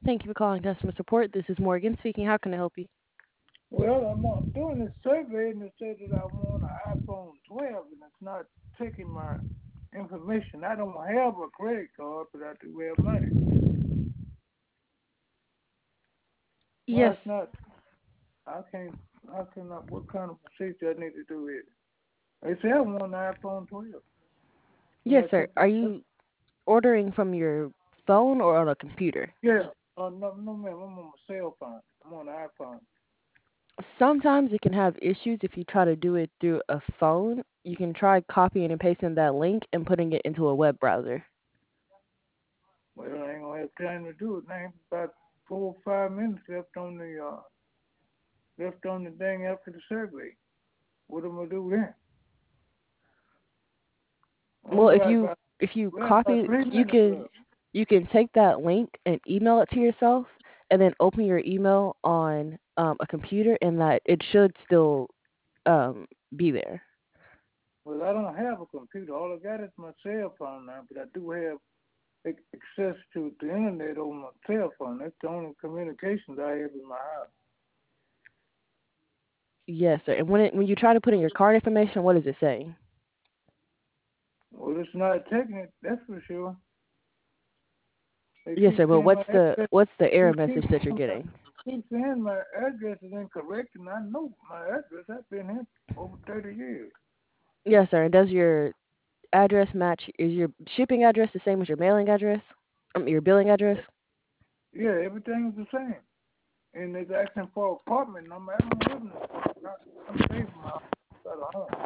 Thank you for calling customer support. This is Morgan speaking. How can I help you? Well, I'm doing this survey and it says that I want an iPhone 12 and it's not taking my information. I don't have a credit card, but I do have money. Why Yes, it's not? I can't. I cannot. What kind of procedure I need to do it? They say I want an iPhone 12. Can yes, I sir. take Are it? you ordering from your phone or on a computer? Yeah. No, no, ma'am. I'm on my cell phone. I'm on an iPhone. Sometimes it can have issues if you try to do it through a phone. You can try copying and pasting that link and putting it into a web browser. Well, I ain't gonna have time to do it. I ain't about 4 or 5 minutes left on the thing after the survey. What am I gonna do then? Well, Only if got you about if you we got about copy, 3 minutes left. you can take that link and email it to yourself, and then open your email on a computer, and that it should still um, be there. Well, I don't have a computer. All I got is my cell phone now, but I do have access to the internet on my cell phone. That's the only communications I have in my house. Yes, sir. And when you try to put in your card information, what does it say? Well, it's not taking it, that's for sure. They Yes, keep sir. But saying my address. what's the error They keep message that you're saying getting? keep saying my address is incorrect, and I know my address. I've been here over 30 years. Yes, sir. And does your address match? Is your shipping address the same as your mailing address? Your billing address? Yeah, everything is the same. And they're asking for an apartment number. I don't live in an apartment. I'm saving my house. Got a home.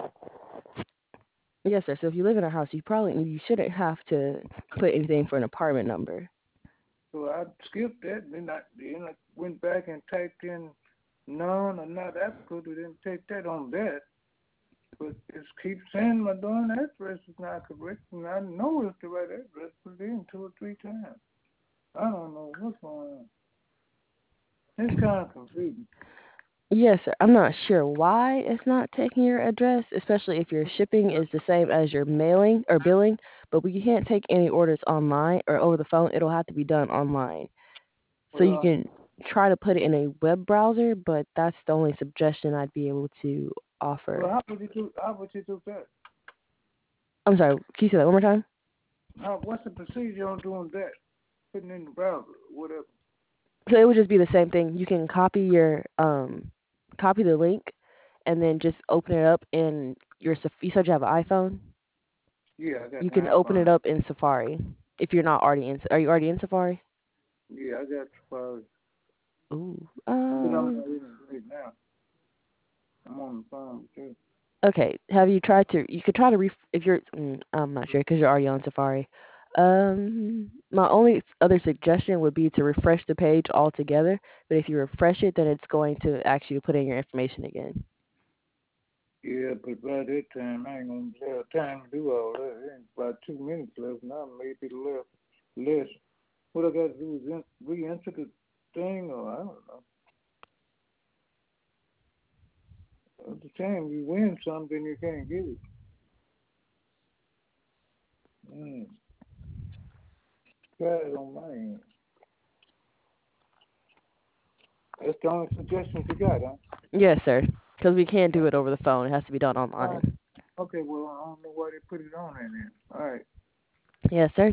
Yes, sir. So if you live in a house, you shouldn't have to put anything for an apartment number. So I skipped that, then I went back and typed in none or not applicable. It didn't take that on that. But it keeps saying my darn address is not correct, and I know it's the right address, put it in 2 or 3 times. I don't know what's going on. It's kind of confusing. Yes, sir. I'm not sure why it's not taking your address, especially if your shipping is the same as your mailing or billing, but we can't take any orders online or over the phone. It'll have to be done online. So you Well, can try to put it in a web browser, but that's the only suggestion I'd be able to offer. how would you do? How would you do that? I'm sorry, can you say that one more time? What's the procedure on doing that? Putting in the browser, whatever. So it would just be the same thing. You can copy the link and then just open it up in you said you have an iPhone? Yeah, I got You the can open it iPhone. up in Safari if you're not already in. Are you already in Safari? Yeah, I got Safari. Ooh. But I'm not in it right now. I'm on the phone too. Okay. Have you tried to? You could try to if you're. I'm not sure because you're already on Safari. My only other suggestion would be to refresh the page altogether. But if you refresh it, then it's going to ask you to put in your information again. Yeah, but by that time, I ain't gonna have time to do all that. Ain't about 2 minutes left now, maybe less. What I got to do is re-enter the thing, or I don't know. At the time you win something, you can't get it. Mm. Try it on my end. That's the only suggestions you got, huh? Yes, sir. Because we can't Uh, do it over the phone. It has to be done all right. online. Okay, well, I don't know why they put it on there then. All right. Yes, sir.